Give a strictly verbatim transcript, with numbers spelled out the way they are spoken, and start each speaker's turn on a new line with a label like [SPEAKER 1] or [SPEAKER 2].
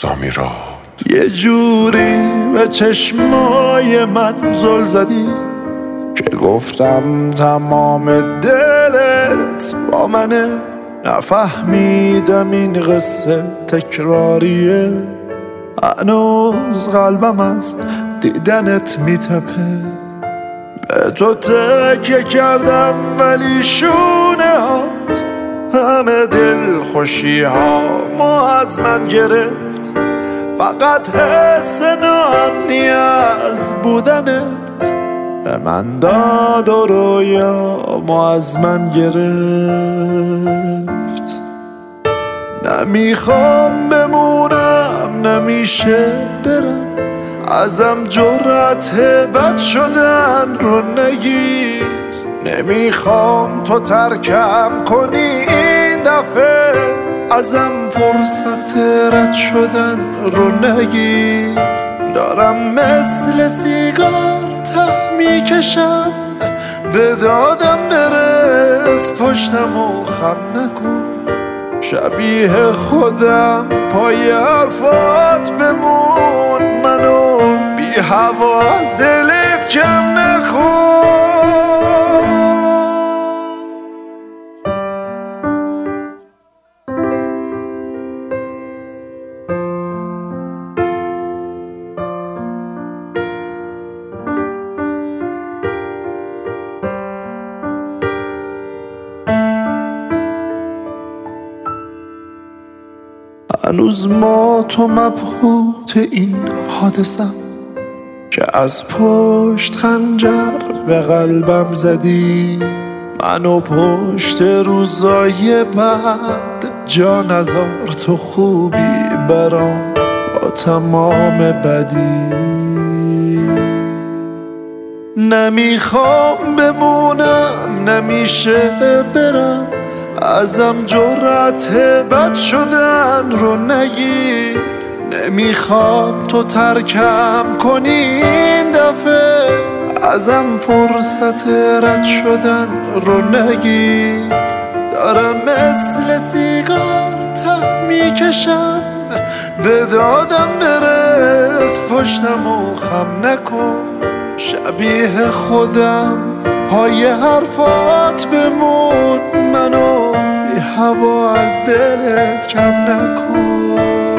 [SPEAKER 1] سامیراد.
[SPEAKER 2] یه جوری به چشمای من زل زدی که گفتم تمام دلت با منه. نفهمیدم این قصه تکراریه، هنوز قلبم از دیدنت میتپه. به تو تکیه کردم ولی شونه هات همه دل خوشی ها ما از من گرفت. فقط حس ناامنی از بودنت به من داد و رویا ما از من گرفت. نمیخوام بمونم نمیشه برم، ازم جرأت بد شدن رو نگیر. نمیخوام تو ترکم کنی این دفعه، ازم فرصت رد شدن رو نگیر. دارم مثل سیگار ته میکشم، به دادم برس پشتم و خم نکن. شبیه خودم پای حرفات بمون، منو بی هوا از دلت کم نکن. هنوز ما تو مبهوت این حادثم که از پشت خنجر به قلبم زدی. منو پشت روزای بعد جا نذار، تو خوبی برام با تمام بدی. نمیخوام بمونم نمیشه برم، ازم جرأت بد شدن رو نگیر. نمیخوام تو ترکم کنی این دفعه، ازم فرصت رد شدن رو نگیر. دارم مثل سیگار ته میکشم، به دادم برس پشتم و خم نکن. شبیه خودم پای حرفات بمون، منو بی هوا از دلت کم نکن.